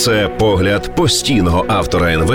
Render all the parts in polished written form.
Це погляд постійного автора НВ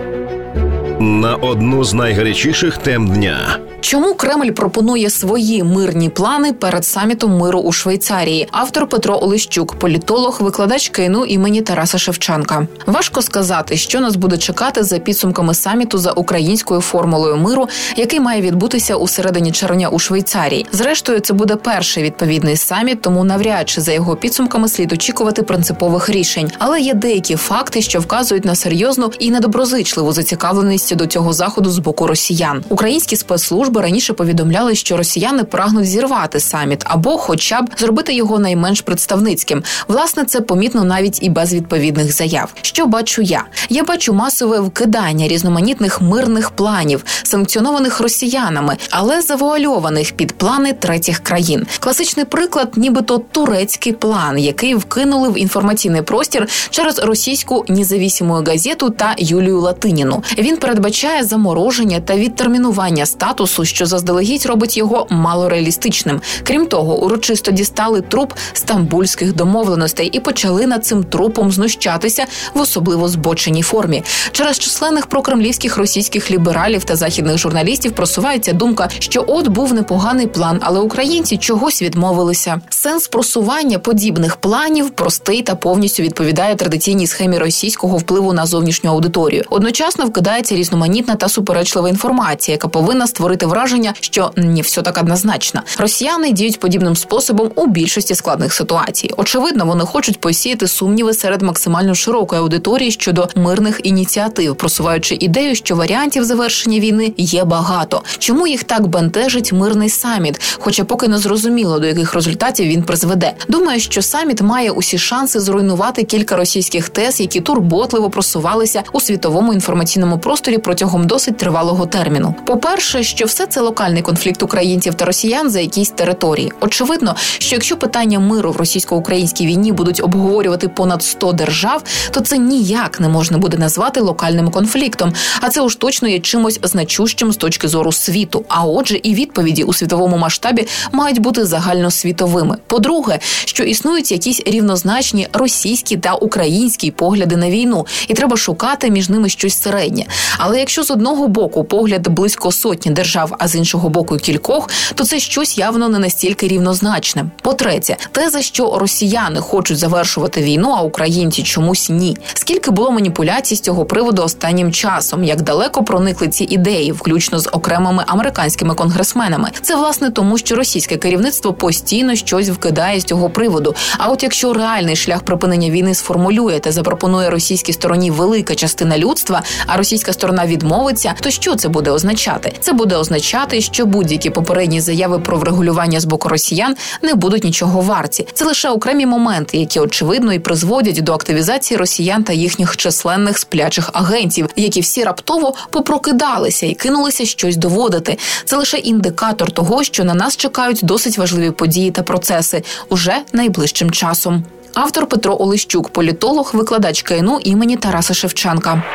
на одну з найгарячіших тем дня. Чому Кремль пропонує свої мирні плани перед самітом миру у Швейцарії? Автор Петро Олещук, політолог, викладач КНУ імені Тараса Шевченка. Важко сказати, що нас буде чекати за підсумками саміту за українською формулою миру, який має відбутися у середині червня у Швейцарії. Зрештою, це буде перший відповідний саміт, тому навряд чи за його підсумками слід очікувати принципових рішень. Але є деякі факти, що вказують на серйозну і недоброзичливу зацікавленість до цього заходу з боку росіян. Українські спецслужби раніше повідомляли, що росіяни прагнуть зірвати саміт або хоча б зробити його найменш представницьким. Власне, це помітно навіть і без відповідних заяв. Що бачу я? Я бачу масове вкидання різноманітних мирних планів, санкціонованих росіянами, але завуальованих під плани третіх країн. Класичний приклад – нібито турецький план, який вкинули в інформаційний простір через російську «Независимую газету» та Юлію Латиніну. Він передбачає замороження та відтермінування статусу, що заздалегідь робить його малореалістичним. Крім того, урочисто дістали труп стамбульських домовленостей і почали над цим трупом знущатися в особливо збоченій формі. Через численних прокремлівських російських лібералів та західних журналістів просувається думка, що от був непоганий план, але українці чогось відмовилися. Сенс просування подібних планів простий та повністю відповідає традиційній схемі російського впливу на зовнішню аудиторію. Одночасно вкидається різноманітна та суперечлива інформація, яка повинна створити враження, що не все так однозначно. Росіяни діють подібним способом у більшості складних ситуацій. Очевидно, вони хочуть посіяти сумніви серед максимально широкої аудиторії щодо мирних ініціатив, просуваючи ідею, що варіантів завершення війни є багато. Чому їх так бентежить мирний саміт? Хоча поки не зрозуміло, до яких результатів він призведе. Думаю, що саміт має усі шанси зруйнувати кілька російських тез, які турботливо просувалися у світовому інформаційному просторі протягом досить тривалого терміну. По-перше, що все це локальний конфлікт українців та росіян за якісь території. Очевидно, що якщо питання миру в російсько-українській війні будуть обговорювати понад 100 держав, то це ніяк не можна буде назвати локальним конфліктом, а це уж точно є чимось значущим з точки зору світу. А отже, і відповіді у світовому масштабі мають бути загальносвітовими. По-друге, що існують якісь рівнозначні російські та українські погляди на війну, і треба шукати між ними щось середнє. Але якщо з одного боку погляд близько сотні держав, а з іншого боку кількох, то це щось явно не настільки рівнозначне. По-третє, теза, що росіяни хочуть завершувати війну, а українці чомусь ні. Скільки було маніпуляцій з цього приводу останнім часом, як далеко проникли ці ідеї, включно з окремими американськими конгресменами. Це, власне, тому, що російське керівництво постійно щось вкидає з цього приводу. А от якщо реальний шлях припинення війни сформулює та запропонує російській стороні велика частина людства, а російська сторона відмовиться, то що це буде означати? Це буде означати, що будь-які попередні заяви про врегулювання з боку росіян не будуть нічого варті. Це лише окремі моменти, які, очевидно, і призводять до активізації росіян та їхніх численних сплячих агентів, які всі раптово попрокидалися і кинулися щось доводити. Це лише індикатор того, що на нас чекають досить важливі події та процеси уже найближчим часом. Автор Петро Олещук, політолог, викладач КНУ імені Тараса Шевченка.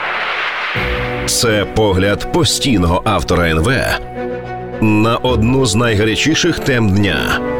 Це погляд постійного автора НВ на одну з найгарячіших тем дня.